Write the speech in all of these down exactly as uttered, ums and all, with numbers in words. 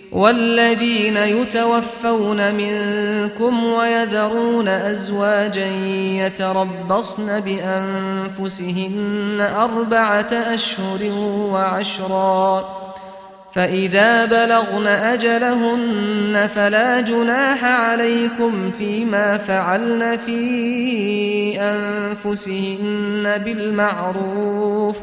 والذين يتوفون منكم ويذرون أزواجا يتربصن بأنفسهن أربعة أشهر وعشرا فإذا بلغن أجلهن فلا جناح عليكم فيما فعلن في أنفسهن بالمعروف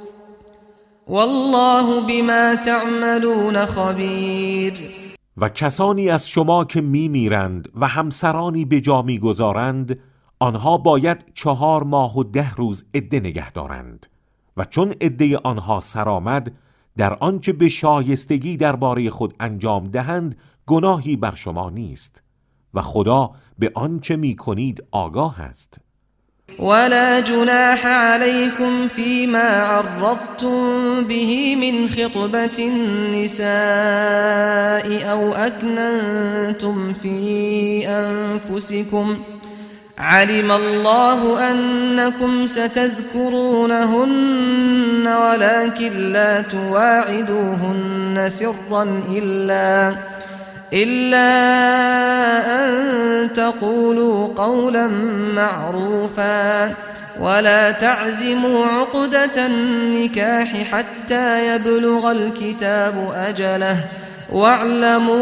والله بما تعملون خبیر. و کسانی از شما که می میرند و همسرانی به جا می گذارند آنها باید چهار ماه و ده روز عده نگه دارند و چون عده آنها سرآمد در آنچه به شایستگی درباره خود انجام دهند گناهی بر شما نیست و خدا به آنچه می کنید آگاه است. ولا جناح عليكم فيما عرضتم به من خطبة النساء أو أكننتم في أنفسكم علم الله أنكم ستذكرونهن ولكن لا تواعدوهن سرا إلا إلا أن تقولوا قولا معروفا ولا تعزموا عقدة النكاح حتى يبلغ الكتاب أجله واعلموا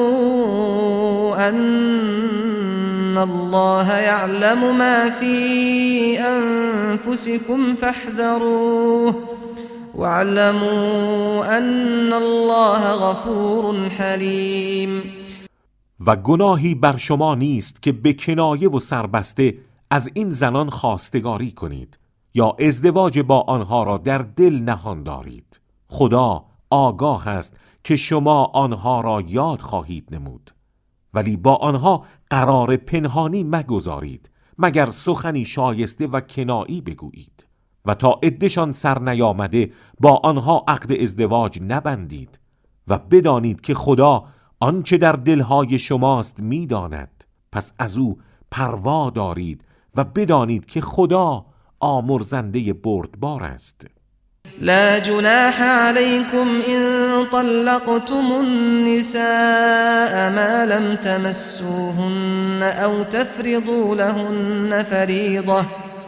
أن الله يعلم ما في أنفسكم فاحذروه واعلموا ان الله غفور حلیم. و گناهی بر شما نیست که به کنایه و سربسته از این زنان خواستگاری کنید یا ازدواج با آنها را در دل نهان دارید. خدا آگاه است که شما آنها را یاد خواهید نمود، ولی با آنها قرار پنهانی مگذارید مگر سخنی شایسته و کنایی بگویید و تا عده‌شان سر نیامده با آنها عقد ازدواج نبندید و بدانید که خدا آنچه در دلهای شماست میداند، پس از او پروا دارید و بدانید که خدا آمرزنده بردبار است. لا جناح عليكم إن طلقتم النساء ما لم تمسوهن أو تفرضوا لهن فريضة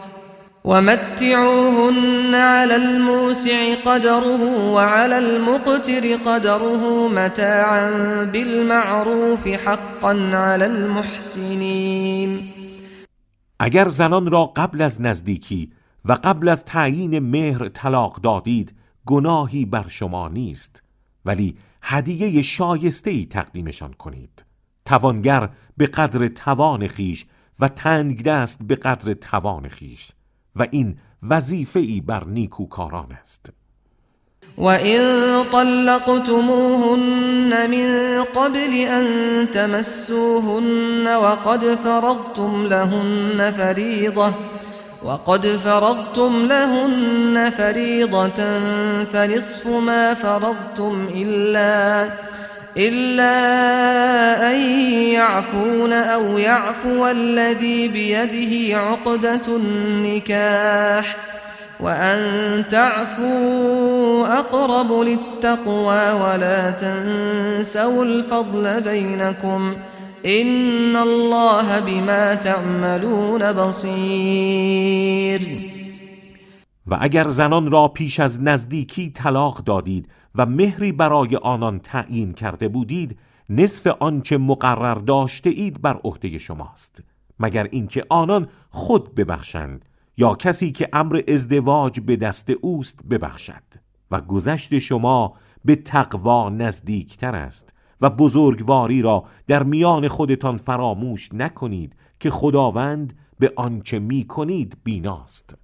ومتعوهن على الموسع قدره وعلى المقتر قدره متاعا بالمعروف حقا على المحسنين. اگر زنان را قبل از نزدیکی و قبل از تعیین مهر طلاق دادید گناهی بر شما نیست، ولی هدیه شایسته‌ای تقدیمشان کنید. توانگر به قدر توان خیش و تنگ دست به قدر توان خیش و این وظیفه‌ای بر نیکوکاران است. وَإِن طَلَّقْتُمُوهُنَّ مِن قَبْلِ أَن تَمَسُّوهُنَّ وَقَدْ فَرَضْتُمْ لَهُنَّ فَرِيضَةً وَقَدْ فَرَضْتُمْ لَهُنَّ فَرِيضَةً فَنِصْفُ مَا فَرَضْتُمْ إِلَّا إِلَّا أَن يَعْفُونَ أَوْ يَعْفُوَ الَّذِي بِيَدِهِ عُقْدَةُ النِّكَاحِ وَأَن تَعْفُوا أَقْرَبُ لِلتَّقْوَى وَلَا تَنسَوُا الْفَضْلَ بَيْنَكُمْ إِنَّ اللَّهَ بِمَا تَعْمَلُونَ بَصِيرٌ. و اگر زنان را پیش از نزدیکی طلاق دادید و مهری برای آنان تعیین کرده بودید، نصف آنچه مقرر داشته اید بر عهده شماست، مگر اینکه آنان خود ببخشند یا کسی که امر ازدواج به دست اوست ببخشد. و گذشت شما به تقوا نزدیکتر است و بزرگواری را در میان خودتان فراموش نکنید که خداوند به آنچه می کنید بیناست.